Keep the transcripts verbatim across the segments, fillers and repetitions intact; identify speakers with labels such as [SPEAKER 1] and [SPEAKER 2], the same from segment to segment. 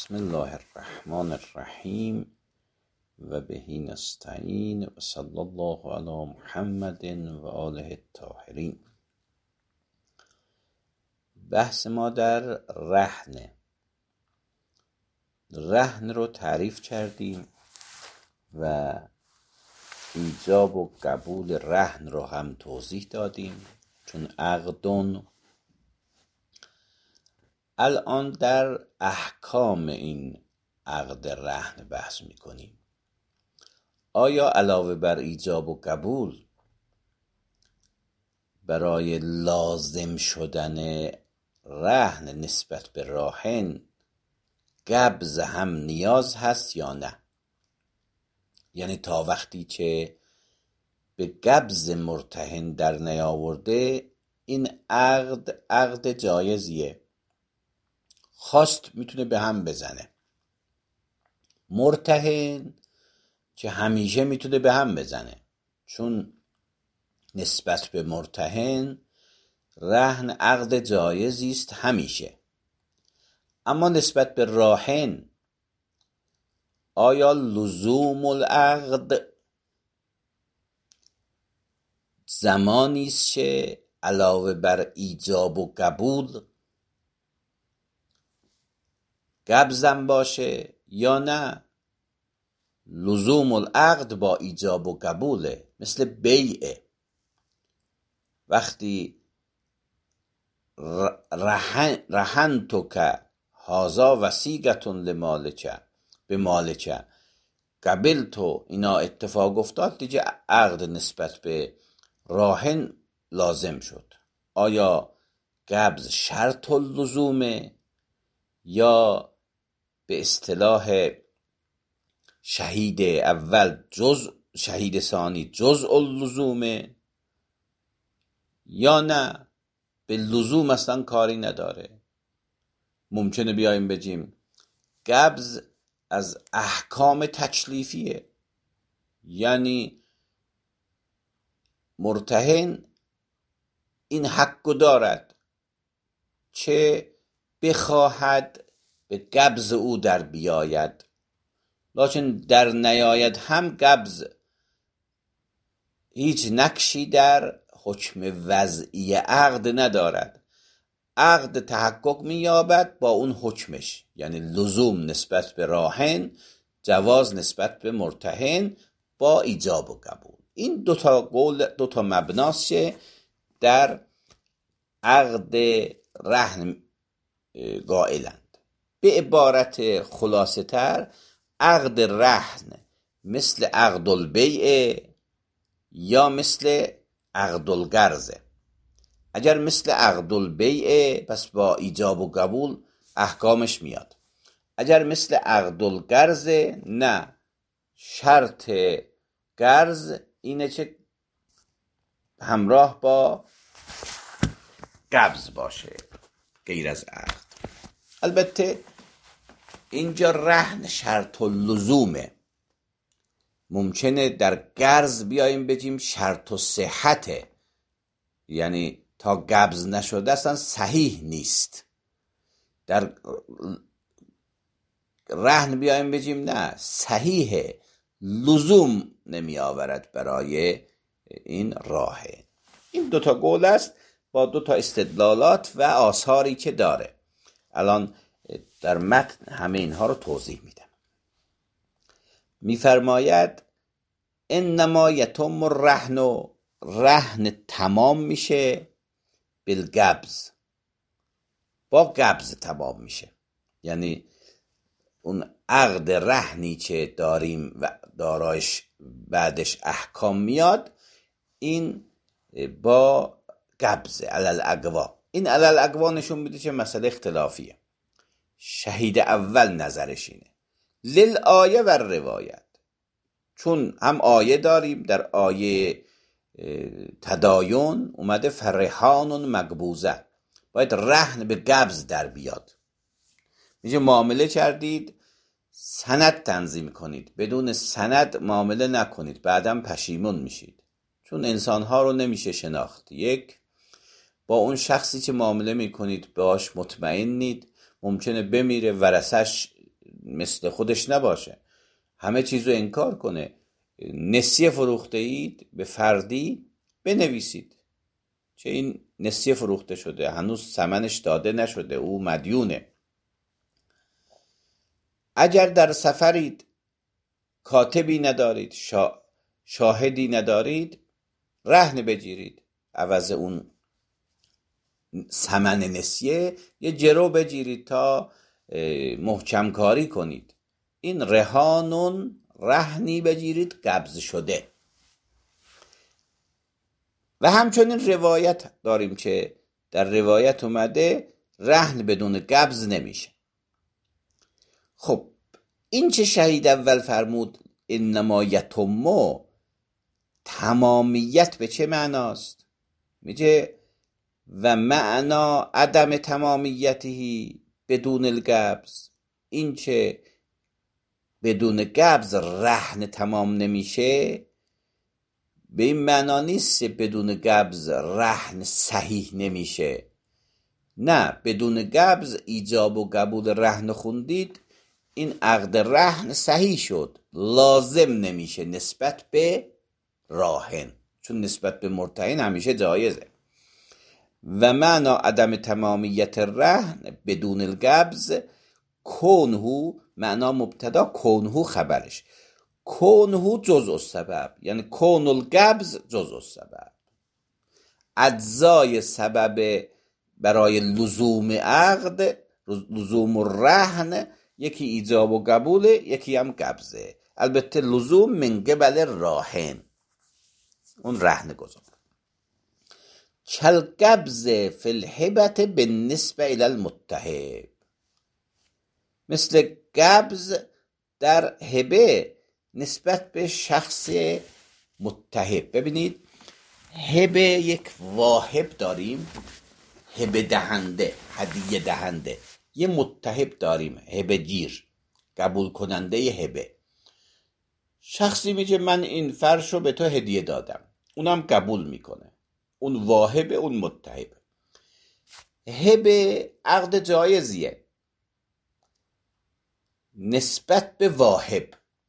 [SPEAKER 1] بسم الله الرحمن الرحیم و بهی نستعین و صلی الله علی محمد و آله الطاهرین. بحث ما در رهن رهن رو تعریف کردیم و ایجاب و قبول رهن رو هم توضیح دادیم چون عقدون. الان در احکام این عقد رهن بحث میکنیم. آیا علاوه بر ایجاب و قبول برای لازم شدن رهن نسبت به راهن قبض هم نیاز هست یا نه؟ یعنی تا وقتی که به قبض مرتهن در نیاورده این عقد عقد جایزیه، خواست میتونه به هم بزنه. مرتهن که همیشه میتونه به هم بزنه، چون نسبت به مرتهن رهن عقد جایزی است همیشه. اما نسبت به راهن آیا لزوم العقد زمانی است که علاوه بر ایجاب و قبول قبضم باشه یا نه؟ لزوم العقد با ایجاب و قبوله، مثل بیعه. وقتی رهن رهن تو که هازا وسیقتون لمالکه به مالکه قبل تو، اینا اتفاق افتاد دیگه عقد نسبت به راهن لازم شد. آیا قبض شرط اللزومه یا به اصطلاح شهید اول جزء شهید ثانی جزء اللزومه یا نه به لزوم اصلا کاری نداره؟ ممکنه بیایم بگیم قبض از احکام تکلیفیه، یعنی مرتهن این حق دارد چه بخواهد به قبض او در بیاید، لکن در نیاید هم قبض هیچ نقشی در حکم وضعی عقد ندارد. عقد تحقق می‌یابد با اون حکمش، یعنی لزوم نسبت به راهن، جواز نسبت به مرتهن با ایجاب و قبول. این دوتا قول دوتا مبناست که در عقد رهن قائلند. به عبارت خلاصه تر عقد رهن مثل عقد البیع یا مثل عقد القرض. اگر مثل عقد البیع پس با ایجاب و قبول احکامش میاد. اگر مثل عقد القرض نه، شرط قرض اینه که همراه با قبض باشه غیر از عقد. البته اینجا رهن شرط اللزومه. ممکنه در قرض بیایم بگیم شرط و صحته، یعنی تا قبض نشده اصلا صحیح نیست. در رهن بیایم بگیم نه صحیحه، لزوم نمی آورد برای این راهه. این دوتا قول است با دوتا استدلالات و آثاری که داره. الان در متن همه اینها رو توضیح میدم. میفرماید انما یتم الرهن، رهن تمام میشه بالقبض، با قبض تمام میشه. یعنی اون عقد رهنی که داریم و دارایش بعدش احکام میاد، این با قبض علل اقوا. این علل اقوا نشون میده که مسئله اختلافیه. شهید اول نظرش اینه لیل آیه و روایت، چون هم آیه داریم در آیه تدایون اومده فرحان مقبوزه، باید رهن به قبض در بیاد. میگه معامله کردید سند تنظیم کنید، بدون سند معامله نکنید، بعدم پشیمون میشید. چون انسانها رو نمیشه شناخت. یک، با اون شخصی که معامله میکنید باش مطمئنید، ممکنه بمیره ورثش مثل خودش نباشه، همه چیزو انکار کنه. نسیه فروخته اید به فردی بنویسید چه این نسیه فروخته شده، هنوز ثمنش داده نشده، او مدیونه. اگر در سفرید کاتبی ندارید، شا... شاهدی ندارید، رهن بگیرید، عوض اون ثمن نسیه یه جرو بگیرید تا محکم کاری کنید. این رهانون، رهنی بگیرید قبض شده. و همچنین روایت داریم که در روایت اومده رهن بدون قبض نمیشه. خب این چه شهید اول فرمود انما یتم، تمامیت به چه معناست؟ میگه و معنا عدم تمامیتی بدون القبض، این که بدون قبض رهن تمام نمیشه به این معنا نیست بدون قبض رهن صحیح نمیشه. نه، بدون قبض ایجاب و قبول رهن خوندید، این عقد رهن صحیح شد، لازم نمیشه نسبت به راهن، چون نسبت به مرتهن همیشه جایزه. و معنا عدم تمامیت رهن بدون القبض کونهو، معنا مبتدا، کونهو خبرش، کونهو جزء سبب، یعنی کون القبض جزء سبب. اجزای سبب برای لزوم عقد، لزوم الرهن، یکی ایجاب و قبوله، یکی هم قبضه. البته لزوم من قبل راهن، اون رهن گذار. کل قبض فی الهبت بالنسبه الی المتهب، مثل قبض در هبه نسبت به شخص متهب. ببینید هبه یک واهب داریم، هبه دهنده، هدیه دهنده. یه متهب داریم، هبه گیر، قبول کننده هبه. شخصی میگه من این فرش رو به تو هدیه دادم، اونم قبول میکنه، اون واهبه، اون متهب. هبه عقد جایزیه نسبت به واهب،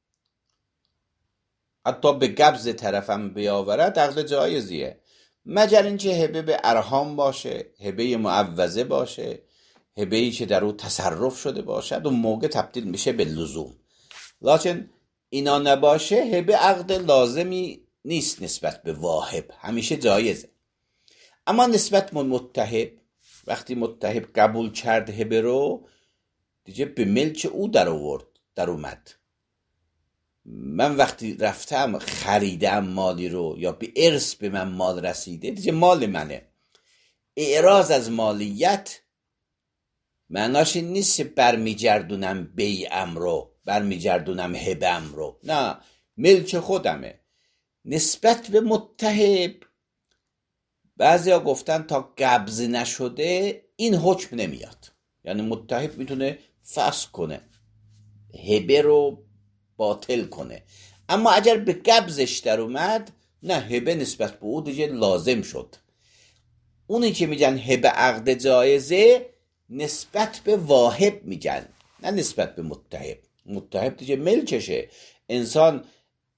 [SPEAKER 1] حتی به قبض طرفم بیاورد عقد جایزیه، مگر اینکه هبه به ارهام باشه، هبه معوضه باشه، هبه‌ای که در او تصرف شده باشد، اون موقع تبدیل میشه به لزوم. لکن اینا نباشه هبه عقد لازمی نیست نسبت به واهب، همیشه جایزه. اما نسبت به متهب، وقتی متهب قبول کرد هبه رو، دیگه به ملک او در آورد، در اومد. من وقتی رفتم خریدم مالی رو یا به ارث به من مال رسیده، دیگه مال منه. اعراض از مالیت معناش این نیست برمیگردونم بیعم رو، برمیگردونم هبم رو، نه، ملک خودمه. نسبت به متهب بعضی ها گفتن تا قبض نشده این حکم نمیاد، یعنی متهب میتونه فسخ کنه، هبه رو باطل کنه. اما اگر به قبضش در اومد، نه، هبه نسبت به او دیگه لازم شد. اونی که میگن هبه عقد جایزه نسبت به واهب میگن، نه نسبت به متهب. متهب دیگه ملکشه، انسان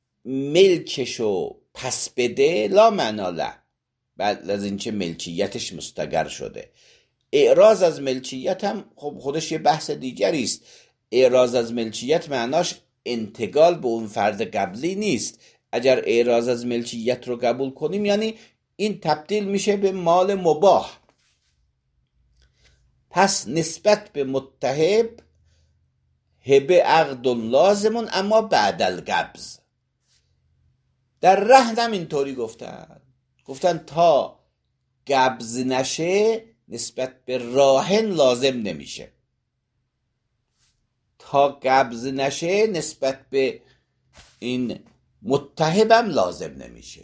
[SPEAKER 1] ملکشو پس بده لا معنا له، بعد از اینکه ملکیتش مستقر شده. اعراض از ملکیت هم خب خودش یه بحث دیگری است. اعراض از ملکیت معناش انتقال به اون فرد قبلی نیست. اگر اعراض از ملکیت رو قبول کنیم یعنی این تبدیل میشه به مال مباح. پس نسبت به متهب هبه عقد لازمون اما بعد القبض. در رهن هم اینطوری گفتن، گفتن تا قبض نشه نسبت به راهن لازم نمیشه، تا قبض نشه نسبت به این متهبم لازم نمیشه.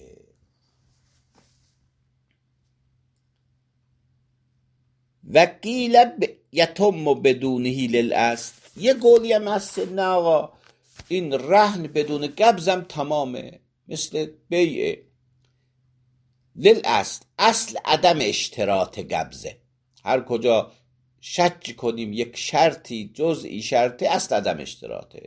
[SPEAKER 1] و قیل یتم بدونه للاصل، یه قولی هم هست نه آقا این رهن بدون قبضم تمامه، مثل بیعه. للاصل، اصل عدم اشتراط قبضه، هر کجا شک کنیم یک شرطی جزئی شرطی اصل عدم اشتراطه.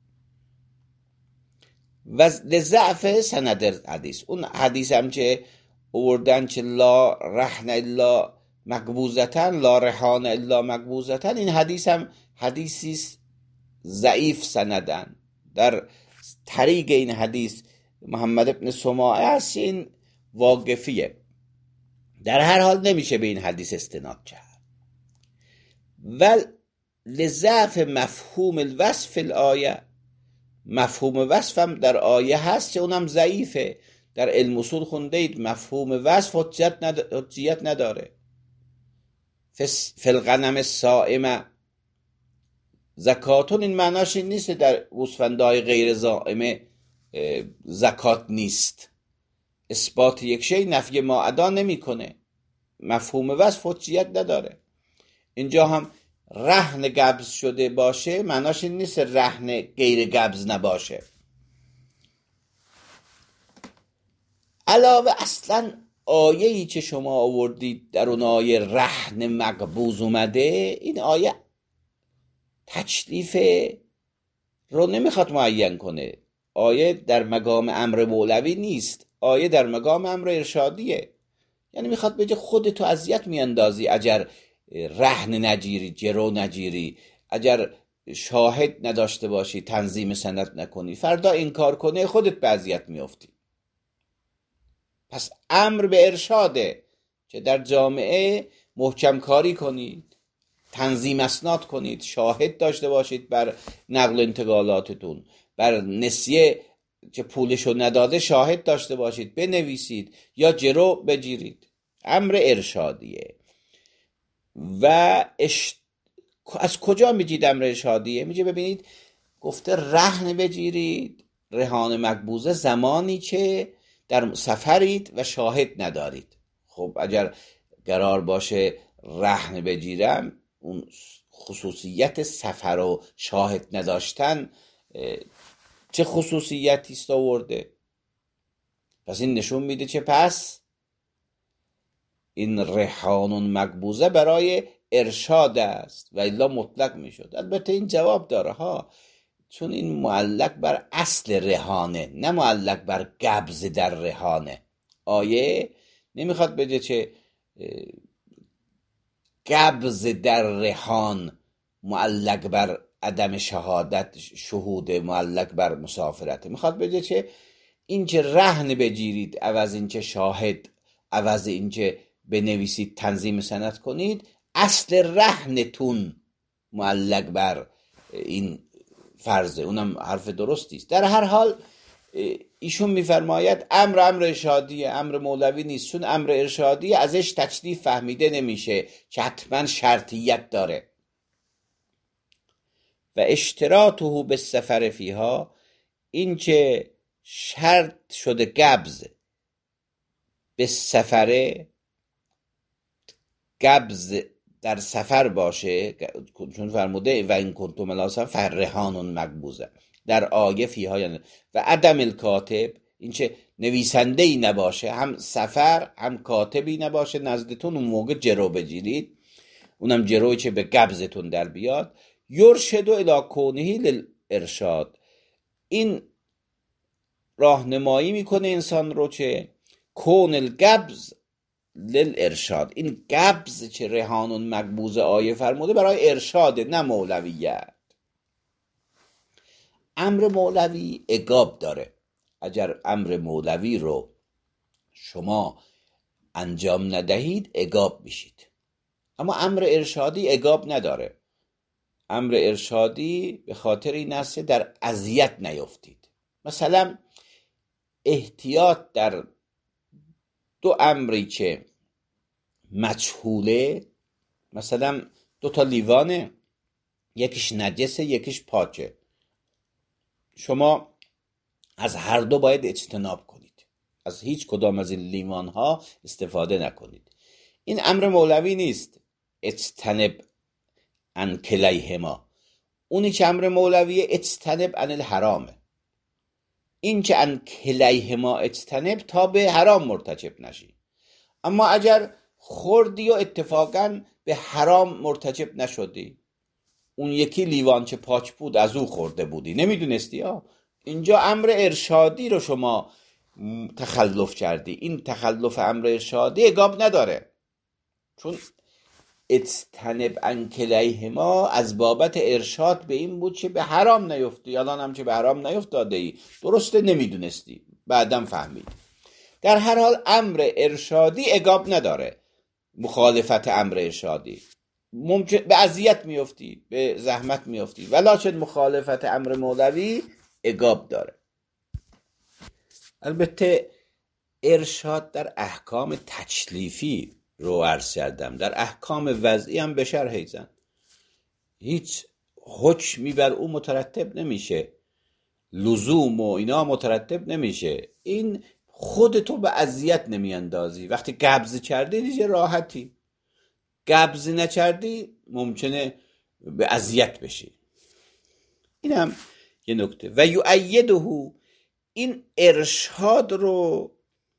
[SPEAKER 1] و لضعف سند حدیث، اون حدیث هم که اوردن که لا رهن الا مقبوزتن لا رهان الا مقبوزتن، این حدیث هم حدیثی ضعیف سندن. در طریق این حدیث محمد ابن سماعه هست، این واقفیه. در هر حال نمیشه به این حدیث استناد کرد. و لضعف مفهوم الوصف الآیه، مفهوم وصف هم در آیه هست که اونم ضعیفه. در علم اصول خونده اید مفهوم وصف حجیت نداره. فی الغنم الصائمه زکاتون، این معناش این نیست در گوسفندهای غیر صائمه زکات نیست. اثبات یک شی نفی ما ادا نمیکنه. مفهوم وصف حجیت نداره. اینجا هم رهن قبض شده باشه معناش این نیست رهن غیر قبض نباشه. علاوه اصلا آیه‌ای که شما آوردید در اون آیه رهن مقبوض اومده، این آیه تکلیف رو نمیخواد معین کنه. آیه در مقام امر مولوی نیست، آیه در مقام امر ارشادیه. یعنی میخواد بگه خودتو اذیت میاندازی اگر رهن نجیری، جرو نجیری، اگر شاهد نداشته باشی، تنظیم سند نکنی، فردا این کار کنه خودت به اذیت میافتی. پس امر به ارشاده که در جامعه محکم کاری کنید، تنظیم اسناد کنید، شاهد داشته باشید بر نقل و انتقالاتتون، بر نسیه که پولشو نداده شاهد داشته باشید، بنویسید یا جرو بگیرید. امر ارشادیه. و اش... از کجا میگید امر ارشادیه؟ میگه ببینید گفته رهن بگیرید، رهان مقبوضه زمانی که در سفرید و شاهد ندارید. خب اگر قرار باشه رهن بگیرم، اون خصوصیت سفر و شاهد نداشتن چه خصوصیتی است آورده؟ پس این نشون میده که پس این رهان مقبوضه برای ارشاد است و الا مطلق میشد. البته این جواب داره ها، چون این معلق بر اصل رهانه، نه معلق بر قبض در رهانه. آیه نمیخواد بگه که قبض در رهان معلق بر عدم شهادت شهود، معلق بر مسافرت. میخواد بگه که این که رهن بگیرید عوض این که شاهد، عوض این که بنویسید تنظیم سند کنید، اصل رهنتون معلق بر این فرضه. اونم حرف درستی است. در هر حال ایشون میفرماید امر امر ارشادیه، امر مولوی نیست. چون امر ارشادیه ازش تکلیف فهمیده نمیشه که حتما شرطیت داره. و اشتراطه به سفر فیها، این که شرط شده قبض به سفره، قبض در سفر باشه، چون فرموده و این کنتم الاسا فرهانون مقبوزه در آیه فیها، یعنی و عدم الکاتب، این که نویسنده ای نباشه، هم سفر هم کاتبی نباشه نزدتون، اون موقع جرو بگیرید، اونم جروی که به قبضتون در بیاد. یرشد الی کونه للارشاد، این راهنمایی میکنه انسان رو که کون القبض للارشاد، این قبض که رهانون مقبوض آیه فرموده برای ارشاد، نه مولویت. امر مولوی عقاب داره. اگر امر مولوی رو شما انجام ندهید عقاب میشید. اما امر ارشادی عقاب نداره. امر ارشادی به خاطر این است در اذیت نیفتید. مثلا احتیاط در دو امری که مجهوله، مثلا دو تا لیوانه، یکیش نجسه یکیش پاکه، شما از هر دو باید اجتناب کنید، از هیچ کدام از این لیوان ها استفاده نکنید. این امر مولوی نیست، اجتنب عن کلیهما. اونی که امر مولویه اجتنب عن الحرامه. این که عن کلیهما اجتنب تا به حرام مرتکب نشی. اما اگر خوردی و اتفاقا به حرام مرتکب نشدی، اون یکی لیوانچه پاک بود از او خورده بودی، نمیدونستی. ها اینجا امر ارشادی رو شما تخلف کردی. این تخلف امر ارشادی عقاب نداره، چون اجتنب عن کلیهما از بابت ارشاد به این بود که به حرام نیفتی. الان هم که به حرام نیفتاده ای، درسته نمیدونستی، بعدم فهمید. در هر حال امر ارشادی عقاب نداره. مخالفت امر ارشادی ممکن به اذیت میفتی، به زحمت میفتی، ولکن مخالفت امر مولوی عقاب داره. البته ارشاد در احکام تکلیفی رو عرض کردم، در احکام وضعی هم به شرح زن هیچ حکمی بر او مترتب نمیشه، لزوم و اینا مترتب نمیشه. این خودتو به اذیت نمیاندازی. وقتی قبض کردی دیگه راحتی، قبض نکردی ممکنه به اذیت بشی. این هم یه نکته. و یؤیده، این ارشاد رو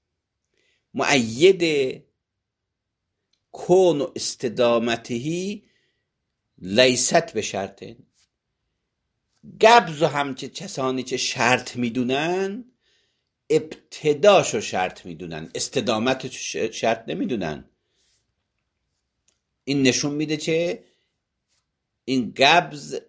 [SPEAKER 1] مؤید کون و استدامتهی لیست به شرطه. قبض هم که کسانی که شرط میدونن ابتداشو شرط میدونن، استدامتشو شرط نمیدونن. این نشون میده که این قبض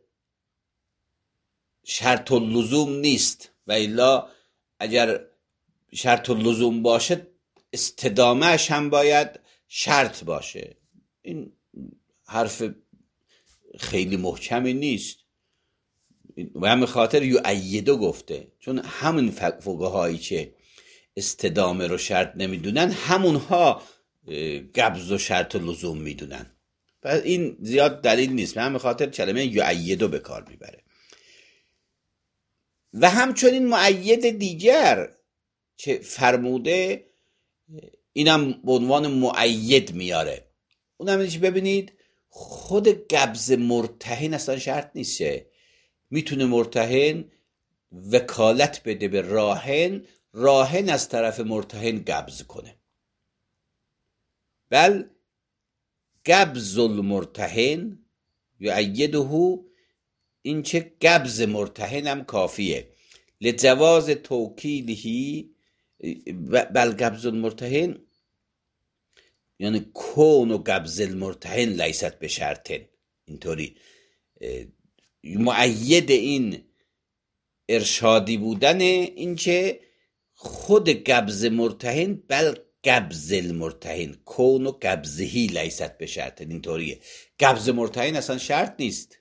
[SPEAKER 1] شرط اللزوم نیست، و الا اگر شرط اللزوم باشه استدامهش هم باید شرط باشه. این حرف خیلی محکمی نیست، و همین خاطر یؤیده گفته، چون همون فقهایی که استدامه رو شرط نمیدونن همونها قبض و شرط و لزوم میدونن. پس این زیاد دلیل نیست، به همین خاطر کلمه یؤیده به کار میبره. و همچنین مؤید دیگر که فرموده اینم به عنوان مؤید میاره. اونم اینش ببینید، خود قبض مرتهن اصلا شرط نیسته. میتونه مرتهن وکالت بده به راهن، راهن از طرف مرتهن قبض کنه. بل قبض المرتهن یؤیده، این چه قبض مرتهن هم کافیه. لجواز توکیلهی، بل قبض المرتهن یعنی کون و قبض المرتهن لیست به شرطن. اینطوری مؤید این ارشادی بودن این که خود قبض مرتهن بل قبض المرتهن کون و قبضهی لیست به شرطن. اینطوریه، قبض مرتهن اصلا شرط نیست.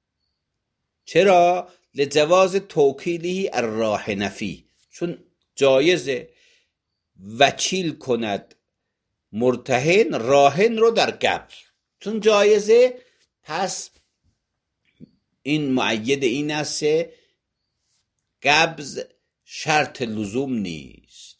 [SPEAKER 1] چرا؟ لجواز توکیلی الراهن فی، چون جایزه وکیل کند مرتهن راهن رو در قبض، چون جایزه. پس این مؤید این است قبض شرط لزوم نیست،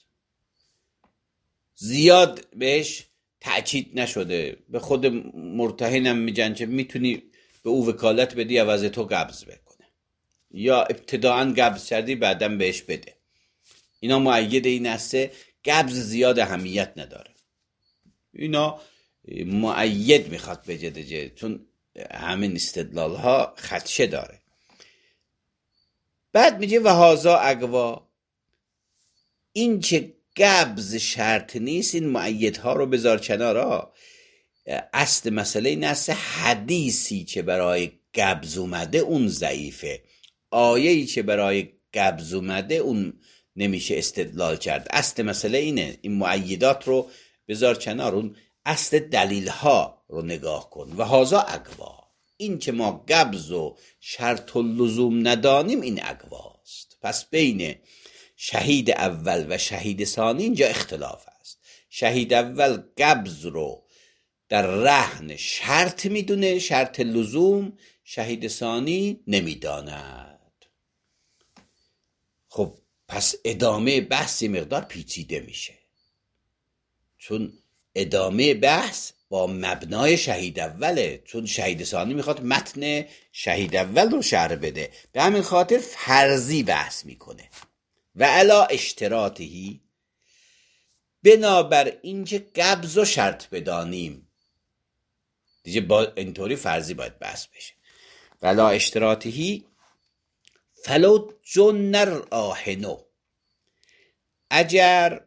[SPEAKER 1] زیاد بهش تأکید نشده. به خود مرتهنم میگن که میتونی به او وکالت بدی عوض تو قبض بکنه، یا ابتداعا قبض کردی بعدم بهش بده. اینا مؤید این است قبض زیاد اهمیت نداره. اینا مؤید میخواد بجده، چون همین استدلال ها خدشه داره. بعد میگه و هازا اقوا، این که قبض شرط نیست، این مؤیدها رو بذار کنارا. اصل مسئله این است حدیثی که برای قبض اومده اون ضعیفه، آیه‌ای که برای قبض اومده اون نمیشه استدلال کرد. اصل مسئله اینه، این مؤیدات رو بذار کنار، اون اصل دلیل ها رو نگاه کن. و هازا اقوا، این که ما قبض و شرط و لزوم ندانیم این اقواست. پس بین شهید اول و شهید ثانی اینجا اختلاف است. شهید اول قبض رو در رهن شرط میدونه، شرط لزوم. شهید ثانی نمیداند. خب پس ادامه بحث مقدار پیچیده میشه، چون ادامه بحث با مبنای شهید اوله، چون شهید ثانی میخواد متن شهید اول رو شرح بده. به همین خاطر فرضی بحث میکنه. و علا اشتراطهی، بنابر اینکه قبض و شرط بدانیم. دیگه با اینطوری فرضی باید بحث بشه. ولا اشتراطهی فلو جن الراهن، اگر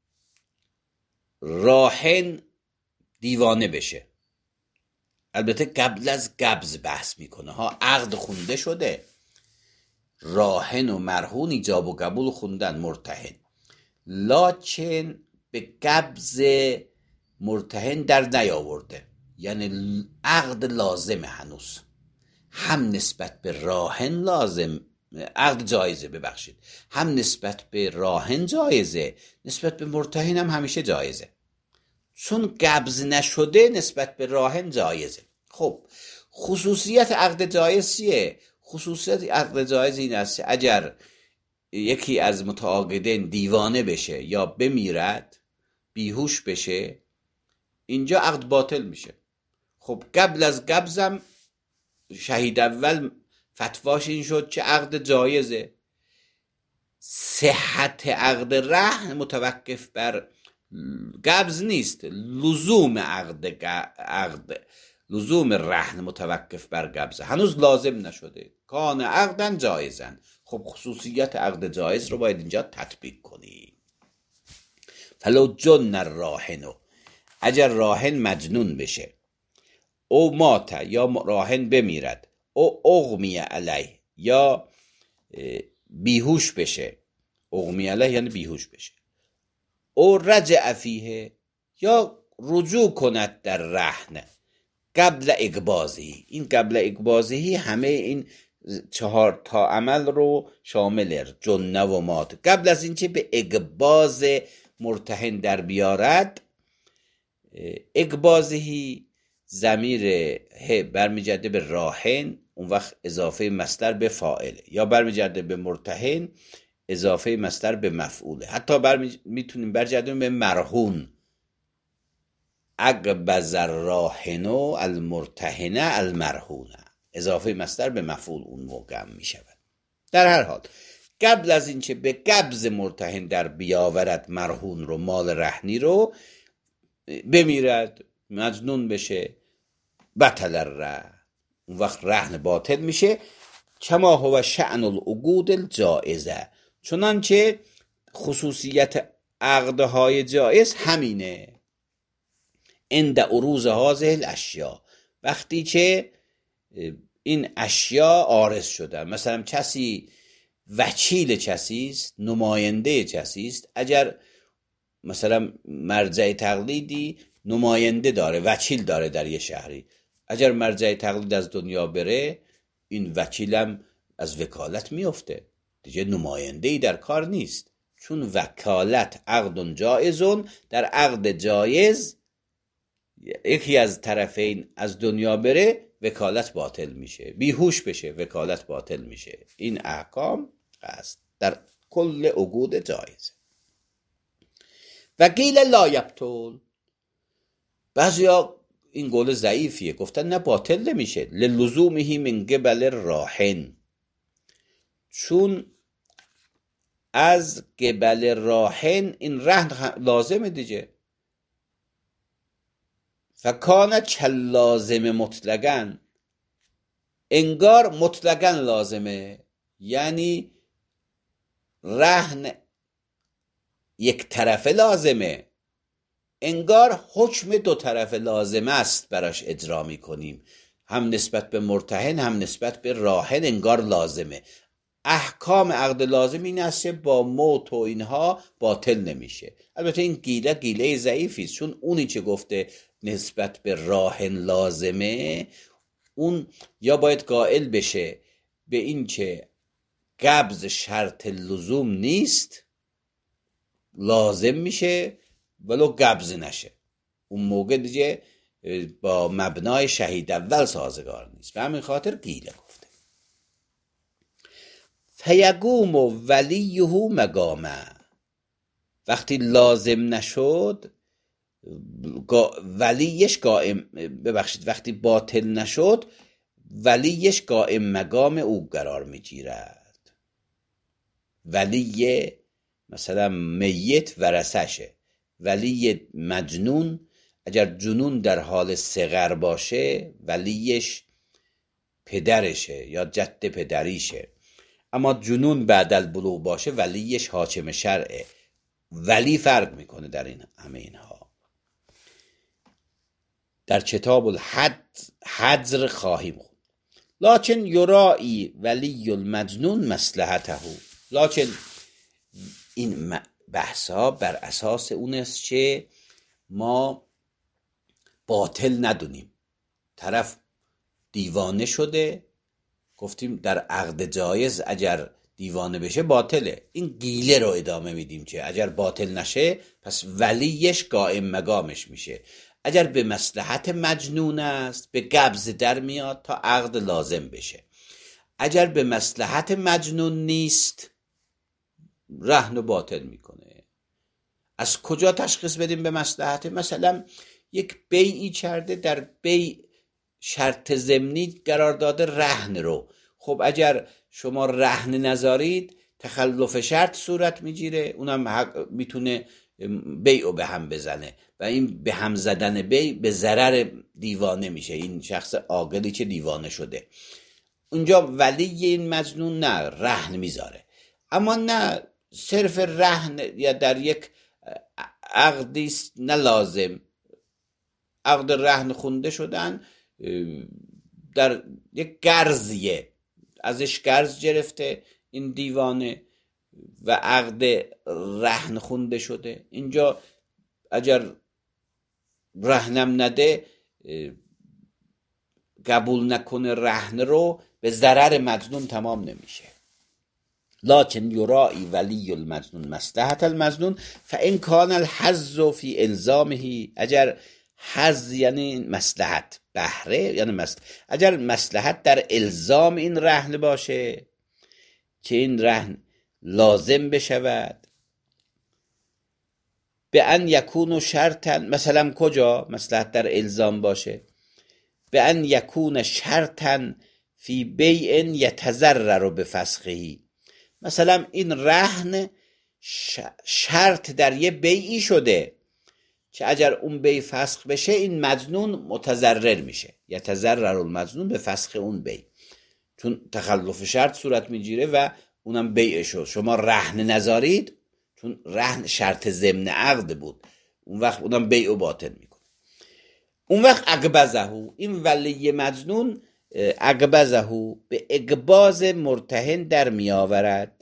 [SPEAKER 1] راهن دیوانه بشه، البته قبل از قبض بحث میکنه ها، عقد خونده شده، راهن و مرهون ایجاب و قبول خوندن، مرتهن، لاکن به قبض مرتهن در نیاورده، یعنی عقد لازمه هنوز، هم نسبت به راهن لازم، عقد جایزه ببخشید، هم نسبت به راهن جایزه، نسبت به مرتهن هم همیشه جایزه، چون قبض نشده نسبت به راهن جایزه. خب خصوصیت عقد جایز چیه؟ خصوصیت عقد جایز این است اگر یکی از متعاقدین دیوانه بشه یا بمیرد، بیهوش بشه، اینجا عقد باطل میشه. خب قبل از قبضم شهید اول فتواش این شد که عقد جایزه. صحت عقد رهن متوقف بر قبض نیست، لزوم عقد عقد لزوم رهن متوقف بر قبض، هنوز لازم نشده، کان عقدن جایزن. خب خصوصیت عقد جایز رو باید اینجا تطبیق کنیم. فلو جن الراهن، اگر راهن مجنون بشه، او مات یا راهن بمیرد، او اغمی علیه یا بیهوش بشه، اغمی علیه یعنی بیهوش بشه، او رجع فیه یا رجوع کند در رهن قبل اقباضی. این قبل اقباضی همه این چهار تا عمل رو شامل جنه و مات. قبل از اینکه به اقباض مرتهن در بیارد، اقباضی ضمیر ه برمیگرده به راهن، اون وقت اضافه مصدر به فاعله، یا برمیگرده به مرتهن اضافه مصدر به مفعوله. حتی برمی... میتونیم برگردیم به مرهون، اقبض الراهن المرتهن المرهون، اضافه مصدر به مفعول اون موقع می شود. در هر حال قبل از اینکه به قبض مرتهن در بیاورد مرهون رو، مال رهنی رو، بمیرد، مجنون بشه، بطل الرهن، اون وقت رهن باطل میشه. کما هو شأن العقود الجائزه، چنانچه خصوصیت عقدهای جائز همینه. عند عروض هذه الاشیاء، وقتی که این اشیا عارض شدن، مثلا کسی وکیل کسی است، نماینده کسی است، اگر مثلا مرجع تقلیدی نماینده داره، وکیل داره در یه شهری، اگر مرجع تقلید از دنیا بره، این وکیلم از وکالت میفته دیگه، نماینده‌ای در کار نیست، چون وکالت عقد جایزون، در عقد جایز یکی از طرفین از دنیا بره، وکالت باطل میشه، بیهوش بشه، وکالت باطل میشه. این احکام هست در کل عقود جایز. و قیل لا یبطل، بعضیا این قول ضعیفیه، گفتن نه باطل نمیشه، للزومه من قبل راهن، چون از قبل راهن این رهن لازمه دیگه. فکان کاللازم مطلقاً، انگار مطلقاً لازمه، یعنی رهن یک طرفه لازمه، انگار حکم دو طرفه لازمه است براش اجرا می کنیم، هم نسبت به مرتهن هم نسبت به راهن انگار لازمه. احکام عقد لازم این است که با موت و اینها باطل نمیشه. البته این گیله گیله ضعیفی است، چون اونی که گفته نسبت به راهن لازمه، اون یا باید قائل بشه به این که قبض شرط لزوم نیست، لازم میشه ولو قبض نشه، اون موقع دیگه با مبنای شهید اول سازگار نیست. به همین خاطر گیله گفته. فیقوم ولیه مقامه، وقتی لازم نشد ولیش قائم، ببخشید وقتی باطل نشد ولیش قائم مقام او قرار میگیرد. ولی مثلا میت ورثشه، ولی مجنون اگر جنون در حال صغر باشه ولیش پدرشه یا جد پدریشه، اما جنون بعد البلوغ باشه ولیش حاکم شرعه. ولی فرق میکنه در این همه اینها. در کتاب الحد حجر خواهیم خود. لکن یرائی ولی المجنون مصلحته. لکن این بحث ها بر اساس اون است که ما باطل ندونیم. طرف دیوانه شده، گفتیم در عقد جایز اگر دیوانه بشه باطله. این گیله رو ادامه میدیم که اگر باطل نشه پس ولیش قائم مقامش میشه. اگر به مصلحت مجنون است به قبض در میاد تا عقد لازم بشه. اگر به مصلحت مجنون نیست رهن و باطل میکنه. از کجا تشخیص بدیم به مصلحت؟ مثلا یک بیعی کرده، در بیع شرط ضمنی قرار داده رهن رو. خب اگر شما رهن نذارید تخلف شرط صورت میگیره، اونم میتونه بیعو به هم بزنه و این به هم زدن بیع به ضرر دیوانه میشه، این شخص عاقلی که دیوانه شده. اونجا ولی این مجنون نه رهن میذاره. اما نه صرف رهن یا در یک عقدی نه لازم عقد رهن خونده شدن، در یک قرضیه ازش قرض گرفته این دیوانه و عقد رهن خونده شده. اینجا اگر رهنم نده قبول نکنه رهن رو به ضرر مجنون تمام نمیشه. لکن یرائی ولی المجنون مصلحت المجنون فان کان الحظ فی الزامه. اگر حظ یعنی مصلحت، بهره یعنی مصلحت، اگر مصلحت در الزام این رهن باشه که این رهن لازم بشود، به ان یکون شرطا، مثلا کجا مصلحت در الزام باشه؟ به ان یکون شرطا فی بیع یتضرر بفسخه. مثلا این رهن شرط در یه بیعی شده که اگر اون بیع فسخ بشه این مجنون متضرر میشه. یتضرر المجنون به فسخ اون بیع، چون تخلف شرط صورت میگیره و اونم بیع شد. شما رهن نذارید چون رهن شرط ضمن عقد بود، اون وقت اونم بیع و باطل میکنه. اون وقت اقبضه، این ولی مجنون اقبضه به اقباض مرتهن در میآورد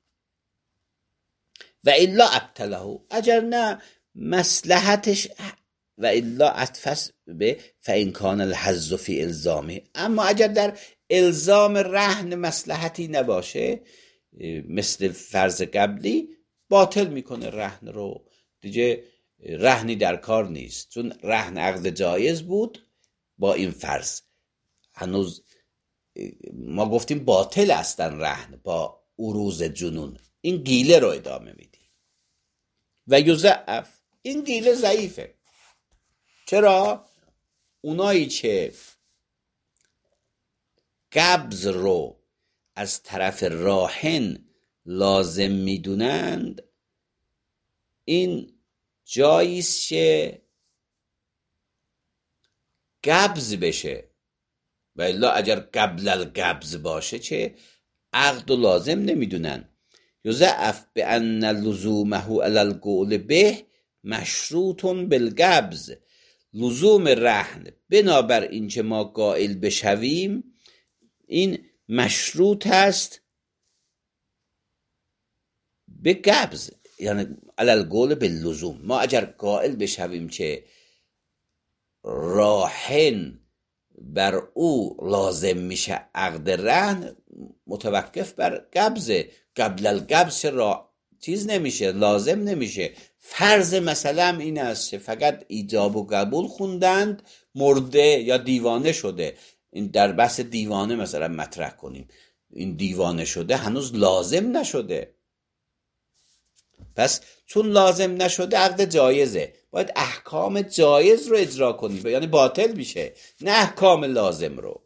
[SPEAKER 1] و الا ابطله. اگر نه مصلحتش و الا اتفس به فان کان الحظ فی الزامه. اما اگر در الزام رهن مصلحتی نباشه مثل فرض قبلی باطل میکنه رهن رو، دیگه رهنی در کار نیست، چون رهن عقد جایز بود. با این فرض هنوز ما گفتیم باطل هستن رهن با عروض جنون. این گیله رو ادامه میدی و یضعف. این گیله ضعیفه. چرا؟ اونایی که قبض رو از طرف راهن لازم میدونند این جاییست که قبض بشه، و الا اگر قبل القبض باشه چه عقد و لازم نمیدونن. یضعف بان لزومه علی القول به مشروط بالقبض. لزوم رهن بنابر اینکه ما قائل بشویم این مشروط است به قبض، یعنی علی القول باللزوم. ما اگر قائل بشویم که راهن بر او لازم میشه عقد رهن، متوقف بر قبضه. قبل القبض را چیز نمیشه، لازم نمیشه. فرض مثلا این است که فقط ایجاب و قبول خوندند، مرده یا دیوانه شده. این در بحث دیوانه مثلا مطرح کنیم، این دیوانه شده هنوز لازم نشده. پس چون لازم نشده عقد جایزه، باید احکام جایز رو اجرا کنیم، یعنی باطل میشه، نه احکام لازم رو.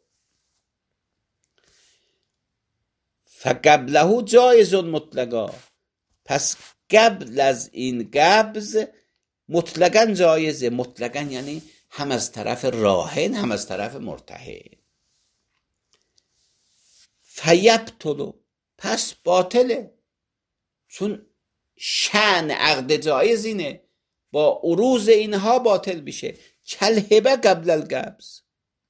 [SPEAKER 1] فقبله جایز مطلقا. پس قبل از این قبض مطلقاً جایزه. مطلقاً یعنی هم از طرف راهن هم از طرف مرتهن. فیبطلو، پس باطله، چون شأن عقد جایز اینه، با عروض اینها باطل میشه. کل هبه قبل القبض،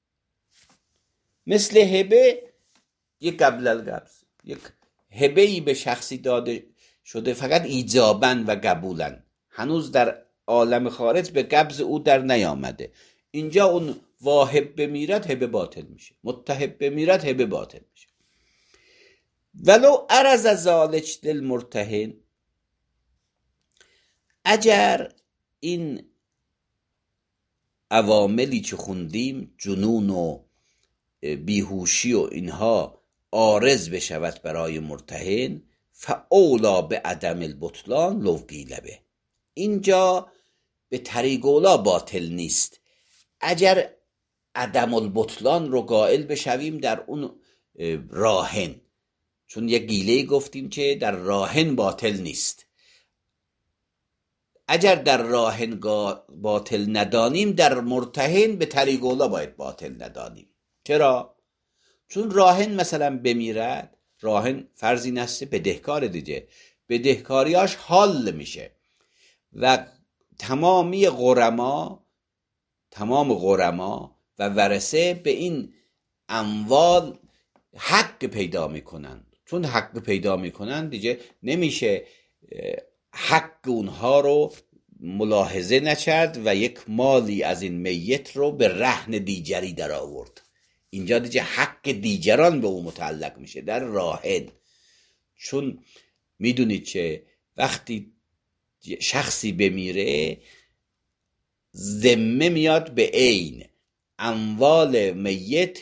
[SPEAKER 1] مثل هبه یک قبل القبض، یک هبه‌ای به شخصی داده شده فقط ایجاباً و قبولاً، هنوز در عالم خارج به قبض او در نیامده. اینجا اون واهب بمیرد هبه باطل میشه، متهب بمیرد هبه باطل میشه. ولو عرض ذالک للمرتهن، اگر این عواملی که خوندیم، جنون و بیهوشی و اینها، عارض بشود برای مرتهن، فاولا به عدم البطلان لو قیل به، اینجا به طریق اولا باطل نیست. اگر عدم البطلان رو قائل بشویم در اون راهن، چون یک گیله گفتیم که در راهن باطل نیست. اگر در راهن باطل ندانیم، در مرتهن به طریق اولا باید باطل ندانیم. چرا؟ چون راهن مثلا بمیرد، راهن فرضی نسته بدهکار دیگه، بدهکاریاش حال میشه و تمامی غرما تمام غرما و ورثه به این اموال حق پیدا میکنن. چون حق پیدا میکنن دیگه نمیشه حق اونها رو ملاحظه نکرد و یک مالی از این میت رو به رهن دیگری در آورد. اینجا دیگه حق دیگران به اون متعلق میشه در راهن. چون میدونید که وقتی شخصی بمیره، ذمه میاد به عین، اموال میت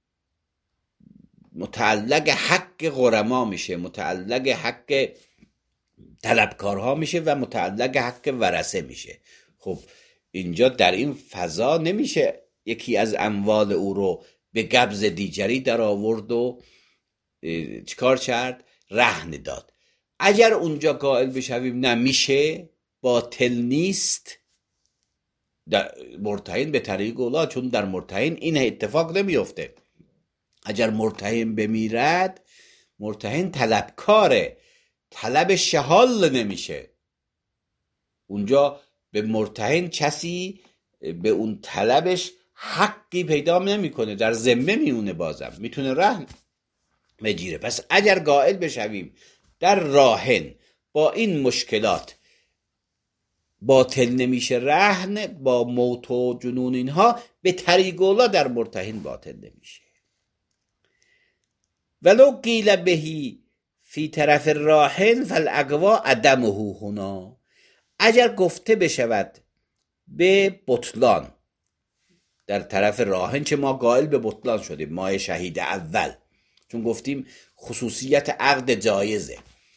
[SPEAKER 1] متعلق حق غرما میشه، متعلق حق طلبکارها میشه و متعلق حق ورثه میشه. خب اینجا در این فضا نمیشه یکی از اموال او رو به قبض دیگری در آورد و چیکار کرد؟ رهن داد. اگر اونجا قائل بشویم نمیشه، باطل نیست، در مرتهن به طریق اولا، چون در مرتهن این اتفاق نمیفته. اگر مرتهن بمیرد، مرتهن طلبکاره، طلبش حال نمیشه. اونجا به مرتهن کسی به اون طلبش حقی پیدا نمیکنه، در ذمه میونه، بازم میتونه رهن بگیره. پس اگر قائل بشویم در راهن با این مشکلات باطل نمیشه رهن، با موت و جنون اینها، به طریق اولا در مرتهن باطل نمیشه. ولو قیل بهی فی طرف راهن فالاقوا عدمه هنا، اگر گفته بشود به بطلان در طرف راهن، چه ما قائل به بطلان شدیم، ما شهید اول، چون گفتیم خصوصیت عقد جایزه.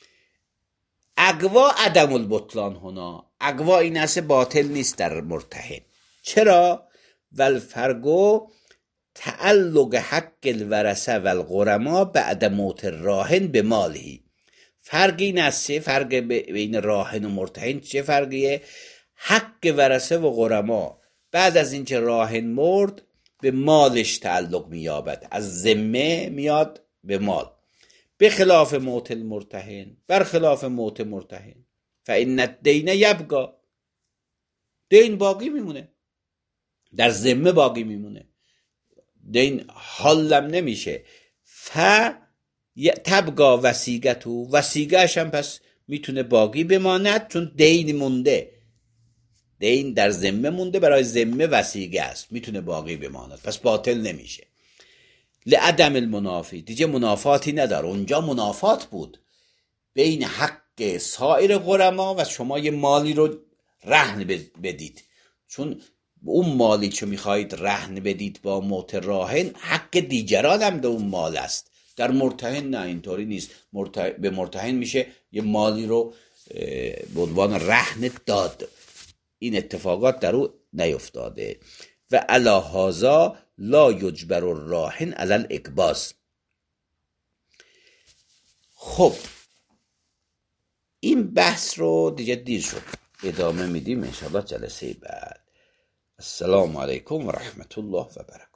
[SPEAKER 1] اقوا عدم البطلان هنا، اقوا این است باطل نیست در مرتهن. چرا؟ والفرقو تعلق حق الورثه والغرما بعد موت الراهن به ماله. فرق این است، فرق بین راهن و مرتهن چه فرقیه؟ حق ورثه و غرما بعد از اینکه راهن مرد به مالش تعلق مییابد، از ذمه میاد به مال، به خلاف موت المرتهن، بر خلاف موت مرتهن. فإن الدین یبقی، دین باقی میمونه، در ذمه باقی میمونه، دین حالم نمیشه. ف تبقا وثیقتو، وثیقه‌اش هم پس میتونه باقی بماند، چون دین مونده، دین در ذمه مونده، برای ذمه وثیقه است، میتونه باقی بماند، پس باطل نمیشه. لعدم المنافی، دیگه منافاتی نداره. اونجا منافات بود بین حق سایر غرما و شما یه مالی رو رهن بدید، چون اون مالی که میخواهید رهن بدید با موت راهن، حق دیگران هم به اون مال است. در مرتهن نه، اینطوری نیست. مرتهن به مرتهن میشه یه مالی رو به عنوان رهن داد. این اتفاقات در او نیفتاده. و علی هذا لا یجبر الراهن علی الاقباض. خب این بحث رو دیگه دیر شد ادامه میدیم انشاءالله جلسه بعد. السلام علیکم و رحمت الله و برکاته.